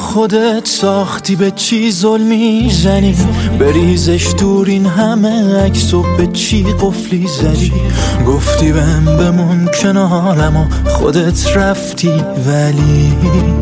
خودت ساختی به چی ظلمی زنی، بریزش دور این همه عکسو به چی قفلی زدی. گفتی بهم بمون کنارم و خودت رفتی ولی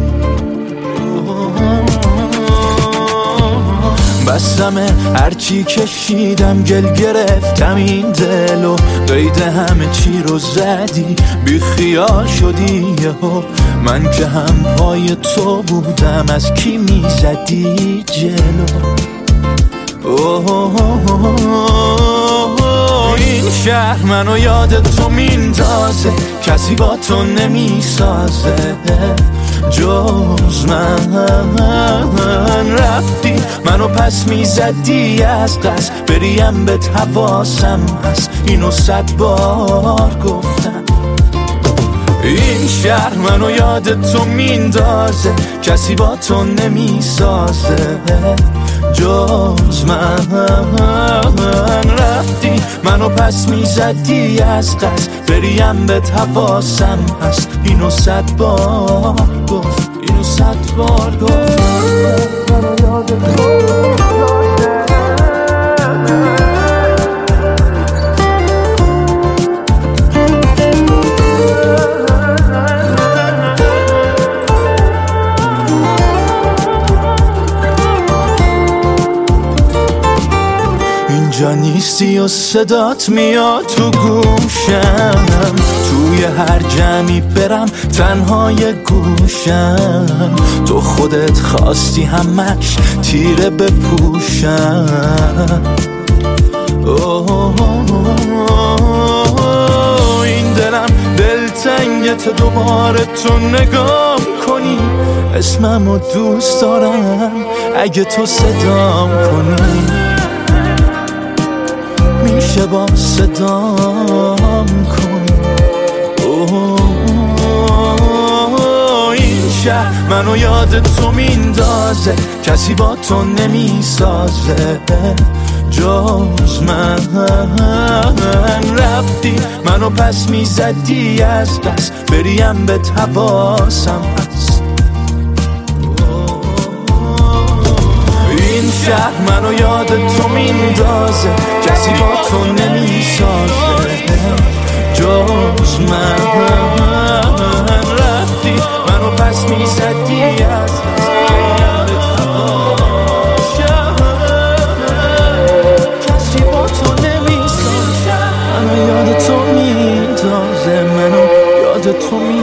بسمه هرچی کشیدم گل گرفتم این دلو، قید همه چی رو زدی بی خیال شدی یهو. من که هم پای تو بودم از کی میزدی جلو. این شهر منو یاد تو میندازه، کسی با تو نمیسازه جز من. رفتی منو پس میزدی از قصد، بریم به حواسم هست اینو 100 بار گفتم. این شهر منو یاد تو میندازه، کسی با تو نمیسازه جز من. رفتی منو پس میزدی از قصد، بریم به حواسم هست اینو 100 بار گفت، اینو 100 بار گفت. اینجا نیستی و صدات میاد تو گوشم، توی هر جمعی برم تنهای گوشم. تو خودت خواستی همش تیره بپوشم. این دلم دلتنگت دوباره تو نگام کنی، اسممو دوست دارم اگه تو صدام کنی. میشه با صدام کنی. این شهر منو یاد تو میندازه، کسی با تو نمیسازه جز من. رفتی منو پس میزدی از قصد، بریم به حواسم هست. این شهر منو یاد تو میندازه، کسی با تو نمیسازه جز من. رفتی منو پس میزدی از قصد، کسی با تو نمیسازه. منو یاد تو میندازه، منو یاد تو میندازه.